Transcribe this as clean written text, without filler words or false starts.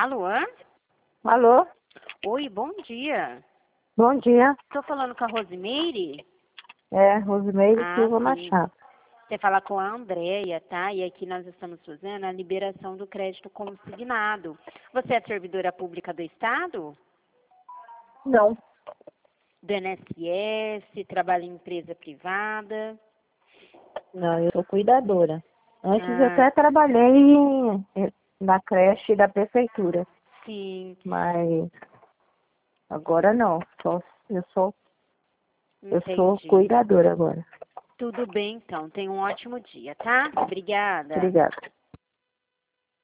Alô? Alô? Oi, bom dia. Bom dia. Estou falando com a Rosimeire? É, Rosimeire Silva Sim. Machado. Você fala com a Andréia, tá? E aqui nós estamos fazendo a liberação do crédito consignado. Você é servidora pública do Estado? Não. Do INSS? Trabalha em empresa privada? Não, eu sou cuidadora. Antes eu Ah, até trabalhei na creche da prefeitura, sim. mas agora não. Eu sou Entendi. cuidadora agora. Tudo bem, então. Tenha um ótimo dia, tá? Obrigada. Obrigada.